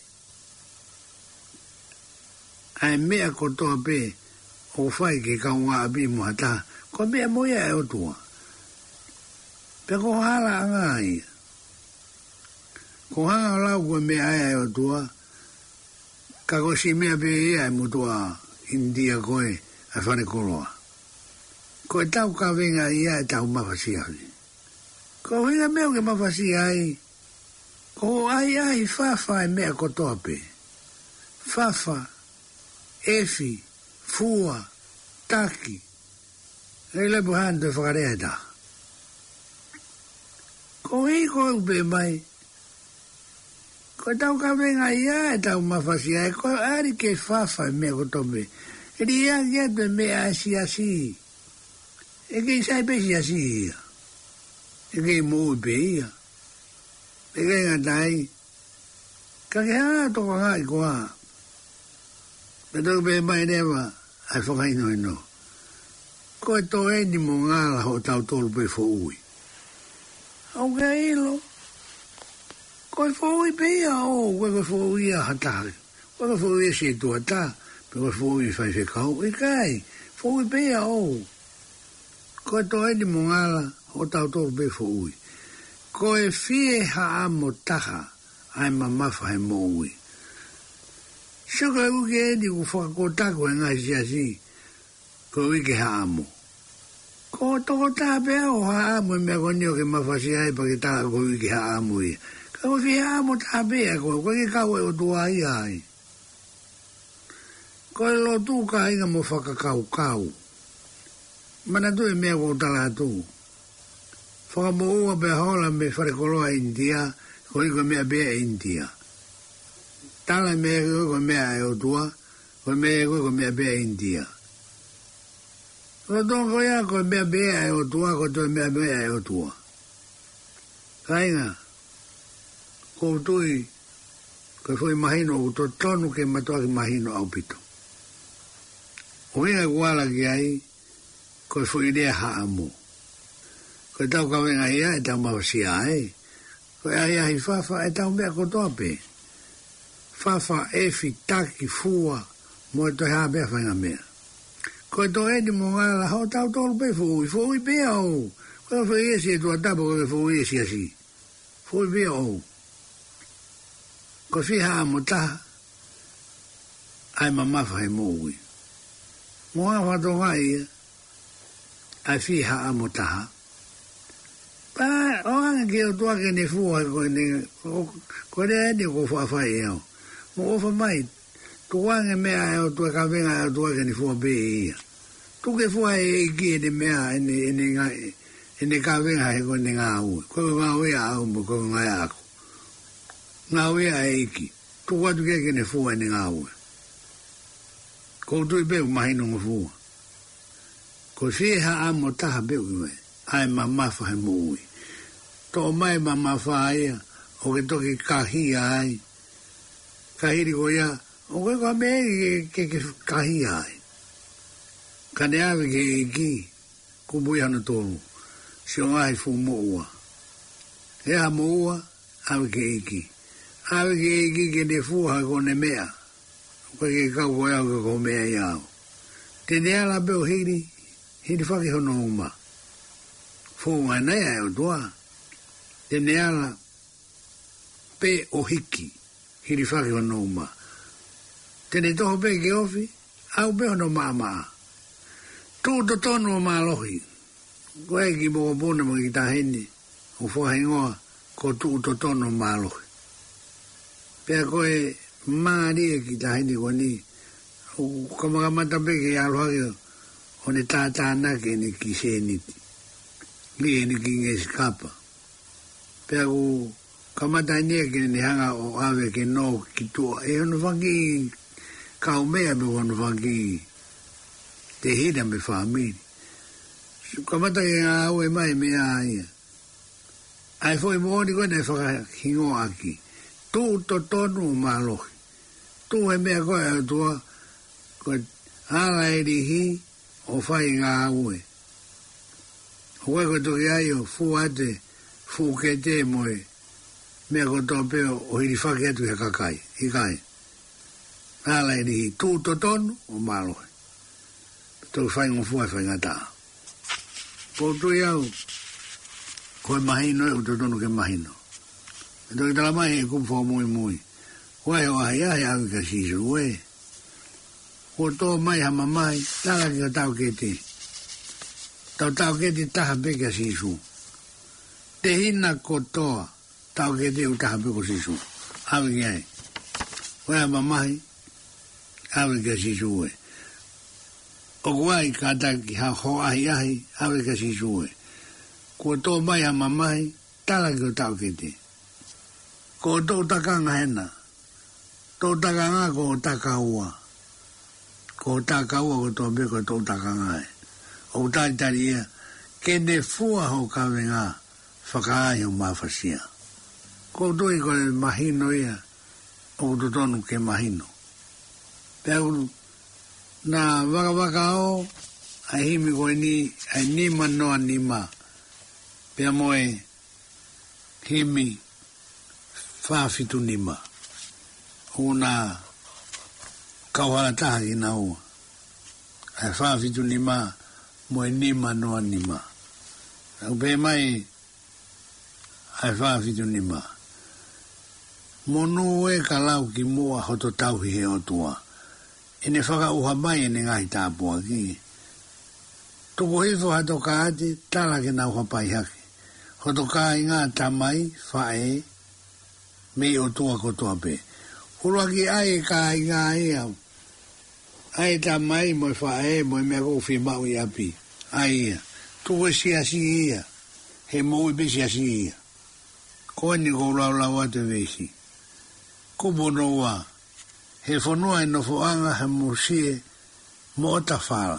ai mea kotoa pe o whai ke kaunga api muhata. Koe mea moia e o tua. Pe ko hala anga ia. Ko hanga lau koe mea ai o tua, ka ko si mea pe ia e mutua India koe a whare koroa. Ko e tau ka venga ia e tau mawhasi ai. Ko hinga meo ke mawhasi ai, ko ai ai whawha e mea kotoa pe. Whawha, efi, fua, taki, e lepo hando e whakarea ta. Ko hei ko upe mai, ko tau ka venga ia e tau mawhasi ai, ko ari ke whawha e mea kotoa pe. E di ia kia te mea asi asi. E kei sai pesi asi ia. E kei mou pe ia. E kei ngatai. Ka ke haa toko ngai koa. Me toko pe mai newa. Ai whakaino ino. Ko e to e ni mo ngala ho tau tolu pe fo ui. Au ka ilo. Ko e fo ui pe ia o. Ko e fo ui a hatari. Ko e fo ui a se tua ta. Pe ko e fo ui fai fe kau. E kai. Fo ui pe ia o. Ko e to e ni mo ngala ho tau tolu pe fo ui. Ko e fie ha amo taha. Ai mamafa he mo ui. Saka uke e ni ku whakakotako e ngai si asi. Ko uke ha amo. Ko toko taha pea o ha amo e mea konio ke mawhasi ai pa ke taha ko uke ha amo ia. Ka ko fie ha amo taha pea ko ko ke kau e o tua ai ai. Ko e lo tu ka inga mo whakakau kau. Mana tu e mea ko tala tu. Whakamo ua pe hola me wharekoloa India, ko iko mea bea India. Tala mea ko mea e o tua, ko mea ko mea bea India. Ko tonga ko ia ko mea bea e o tua, ko to mea bea e o tua. Kainga, ko tui, ko fui mahino o to tonu ke matua ki mahino au pito. O inga kuala ki ai, ko fui idea ha amu. Ko tau ka wenga ia e tau mawasi ai. Ko ai ai whawha e tau mea kotoa pe. Whawha efi taki fua mo e toi haa mea whainga mea. Ko e to e ni mo ngala hao tau tolu pe fui. Fui pea o. Ko e fui esi e tua tapo ko e fui esi asi. Fui pea o. Ko fi haa mo taha. Ai mamafa he mo ui. Mo haa whatonga ia. Ai fi haa mo taha. Pa, o anga ke o tua ke ne fua ko ne, ko ne ene ko whawhai eo. Mo ofa mai, tu wanga mea e o tua ka venga e o tua ke ne fua pe ia. Tu ke fua e iki e ne mea ene, ene, ene ka venga e ko ne ngā ue. Ko ngā ue a au mo ko ngā e ako. Ngā ue a e iki. Tu watu ke ke ne fua e ne ngā ue. Ko tu i peu mahino ngā fua. Ko fie ha amo taha peu i wei. Ai mamafa he mo ui. Tō mai mamafa ia, o ke toki kahia ai. Kahiri ko ia, o ke kua mei ke ke kahia ai. Kane awe ke iki, kubui hana tōru. Si o ngai fu mo ua. E ha mo ua, awe ke iki. Awe ke iki ke ne fuha ko ne mea. Ko ke kau ko iau ke ko mea iau. Te ne ala peo hiri, hiri whaki hono uma. Fōnga nei e o tua. Te ne ala pe o hiki. Hiri whaki wano uma. Te ne toho pe ke ofi. Au pe hono maa maa. Tū to tono o maa lohi. Koe ki moko puna mo ki tahini. O whahi ngoa. Ko tū to tono o maa lohi. Pea koe maa ria ki tahini ko ni. O kamakamata pe ke aluhaki. O ne tātāna ke ne ki se niti. Li ni ki nge skapa. Pea ku kamata nia ki ni hanga o awe ke no ki tua. E hono whangi kau mea me hono whangi te hina me whamiri. Kamata ki ngā awe mai mea aia. Ai fwoi mooni koe nei whakahingo aki. Tū to tonu o mālohi. Tū he mea koe au tua. Koe ala e rihi o whai ngā awe. Hoi ko toki ai o fu ate, fu ke te moe, mea ko tō peo o hiri whaki atu he kakai, i kai. Nāla e rihi tū to tonu o mālohe. Tō whai ngō fuai whai ngata. Ko tui au, koe mahino e o to tonu ke mahino. to i tala mai e kupo mui mui. Wai o ai ai au ka sisu e. O to mai ha mamai, tala ki o tau ke te. Tau tau ke te taha pe ka sisu. Te hina kotoa, tau ke te u taha pe ko sisu. Au ki ai. Wai ha mamai, au ka sisu e. O kuai ka taki ha ho ahi ahi, au ka sisu e. Ko to mai ha mamai, tala ki o tau ke te. Ko to takanga hena. Tō takanga ko takaua. Ko takaua ko tō me ko tō takanga e. O tātari ia, ke ne fua ho kawenga whakaahi o mawhasia. Ko tō i ko mahino ia, o tō tonu ke mahino. Pea uru, nā waka waka o, ai himi ko ni, ai nima noa nima. Pea moe, himi, whawhitu nima. Una kauhala taha ki na ua. Ai whawhitu ni ma, moe nima noa ni ma. Au pe mai, ai whawhitu ni ma. Monu e ka lau ki mua hoto tauhi he o tua. Ine whaka uha mai ene ngai tāpua ki. Tuko hifo hato ka ate, tala ke na uha pai hake. Hoto ka i ngā tamai, whae, me o tua ko tua pe. Hurua ki ai ka i ngā e au. Ai ta mai mo whae mo mea kou whi mau i api. Ai ia. Tuwe si asi ia. He mo i besi asi ia. Ko ni kou lau lau atu vesi. Ko bono wa. He whanua e nofoanga he mo sie mo ota whala.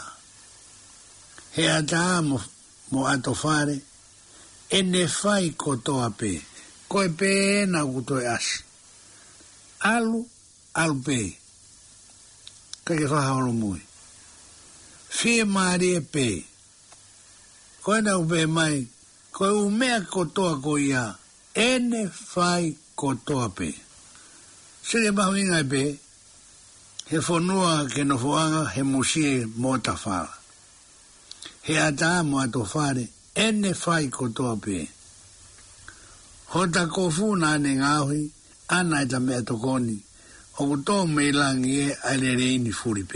He ata mo, mo ato whare. E ne whai ko toa pe. Ko e pe na kuto e asi. Alu, alu pe. Kake whaharo mui. Fie maari e pe. Koe na upe mai. Koe umea kotoa ko ia. Ene whai kotoa pe. Sere mahu inga e pe. He whanua ke no whoanga he musie mota whala. He ata mo ato whare. Ene whai kotoa pe. Hota kofu na ane ngāhui. Ana e ta mea tokoni, o kuto mei langi e aere reini furipe.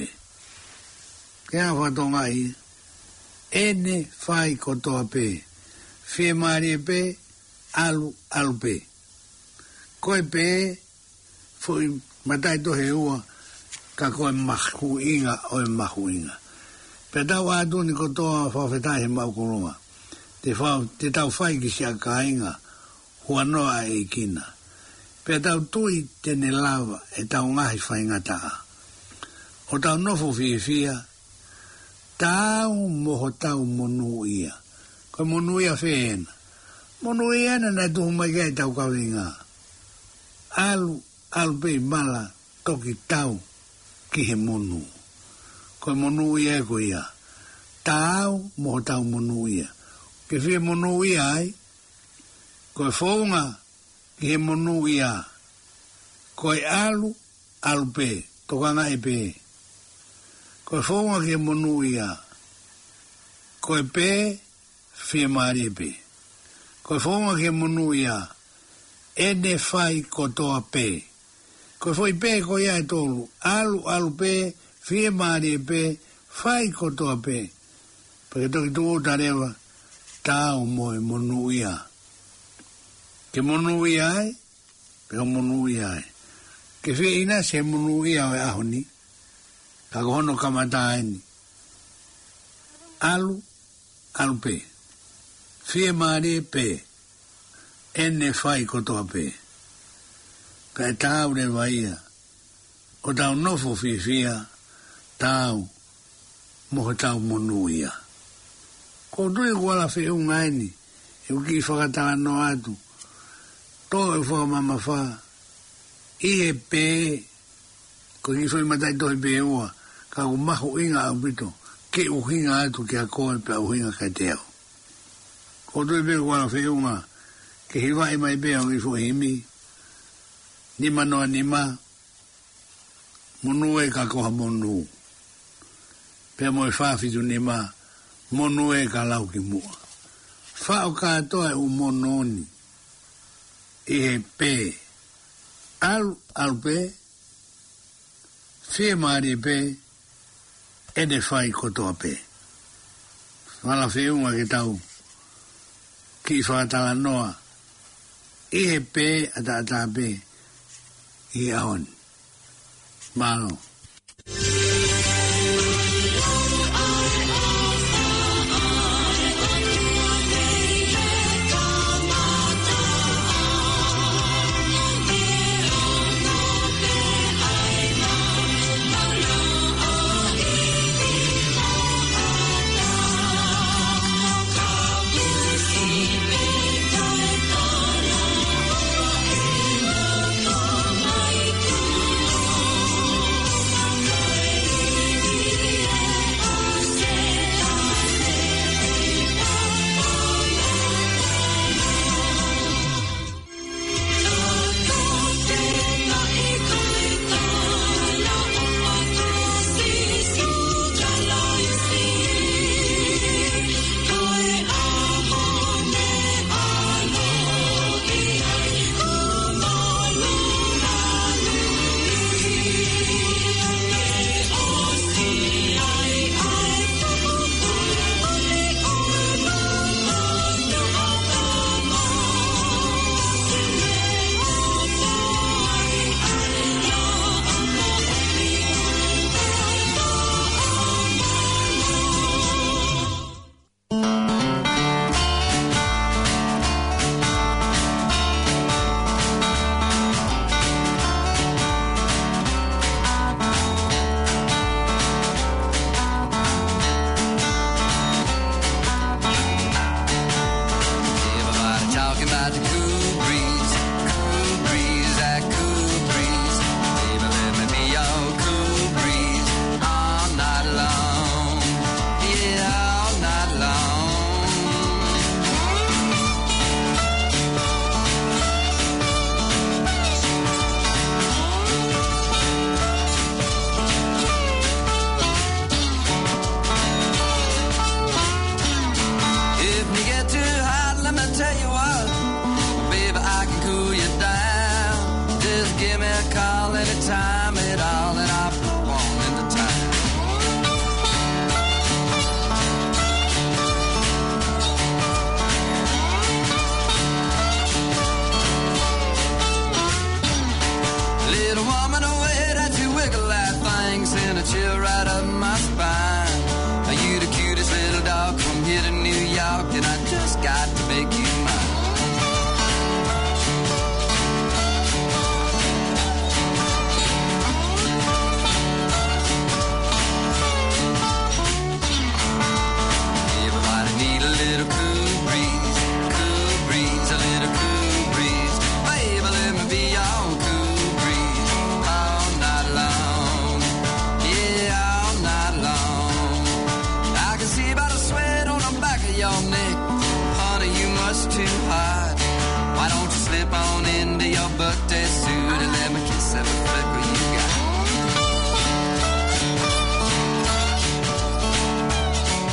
Kia whatonga i, ene whai kotoa pe, fie maari e pe, alu, alu pe. Koe pe, fui matai tohe ua, ka koe mahu inga o e mahu inga. Pe tau atu ni kotoa whawhetai he mau kurunga. Te, te tau whai ki sia ka inga, hua noa e kina. Pea tau tui tene lava e tau ngahi whaingataa. O tau nofo fia fia, tau moho tau monu ia. Koe monu ia whiena. Monu ia na nai tuhu mai kai tau kawinga. Alu, alu pei mala toki tau ki he monu. Koe monu ia e ko ia. Tau moho tau monu ia. Ke fia monu ia ai, koe whaunga, ki he monu ia. Koe alu, alu pe, tokanga e pe. Koe whaunga ki he monu ia. Koe pe, fie maari e pe. Koe whaunga ki he monu ia. Ene whai kotoa pe. Koe whai pe ko ia e tolu. Alu, alu pe, fie maari e pe, whai kotoa pe. Pake toki tuo tarewa, tau moe monu ia. Ke monu ia ai, peka monu ia ai. Ke whia ina se monu ia o e ahoni, ka kohono kamata aini. Alu, alu pe. Whia maari pe. Ene whai kotoa pe. Ka e tau re waia. O tau nofo whia whia, tau, moho tau monu ia. Ko tui kuala whia unga aini, e uki whakatala no atu. Tō e whakamama wha, i e pē, ko i whai matai tō e pē ua, ka ku mahu inga au pito, ke uhinga atu ki a koe pe uhinga kai te au. Ko tō e pē kuala whiunga, ke hiwa i mai pē au i whuhimi, ni manoa ni ma, monu e ka koha monu. Pea mo e whawhitu ni ma, monu e ka lau ki mua. Whao katoa e u mononi. e pe al al pe fe mari pe e ne fai koto pe mala fe uma que tau ki fa tala noa e pe ata ata pe i aon malo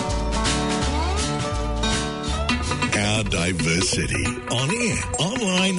Diversity on air, online,